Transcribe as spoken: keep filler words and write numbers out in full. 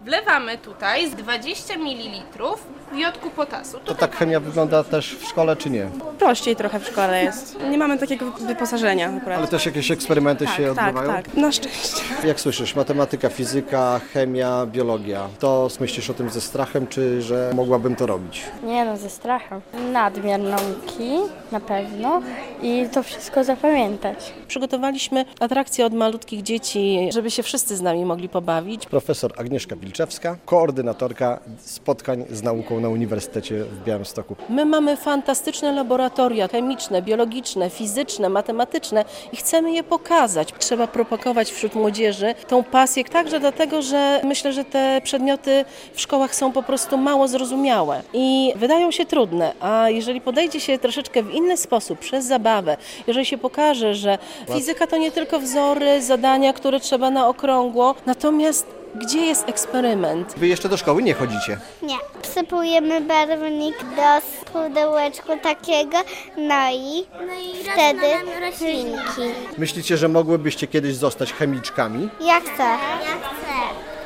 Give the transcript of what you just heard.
Wlewamy tutaj z dwadzieścia mililitrów jodku potasu. To tak chemia wygląda też w szkole, czy nie? Prościej trochę w szkole jest. Nie mamy takiego wyposażenia akurat. Ale też jakieś eksperymenty tak, się tak, odbywają? tak. Na szczęście. Jak słyszysz, matematyka, fizyka, chemia, biologia, to myślisz o tym ze strachem, czy że mogłabym to robić? Nie no, ze strachem. Nadmiar nauki na pewno i to wszystko zapamiętać. Przygotowaliśmy atrakcje od malutkich dzieci, żeby się wszyscy z nami mogli pobawić. Profesor Agnieszka Wilczewska, koordynatorka spotkań z nauką na Uniwersytecie w Białymstoku. My mamy fantastyczne laboratoria chemiczne, biologiczne, fizyczne, matematyczne i chcemy je pokazać. Trzeba propagować wśród młodzieży tą pasję, także dlatego, że myślę, że te przedmioty w szkołach są po prostu mało zrozumiałe i wydają się trudne, a jeżeli podejdzie się troszeczkę w inny sposób, przez zabawę, jeżeli się pokaże, że fizyka to nie tylko wzory, zadania, które trzeba na okrągło, natomiast gdzie jest eksperyment? Wy jeszcze do szkoły nie chodzicie? Nie. Wsypujemy barwnik do pudełeczku takiego, no i, no i wtedy roślinki. Myślicie, że mogłybyście kiedyś zostać chemiczkami? Ja chcę. Ja chcę.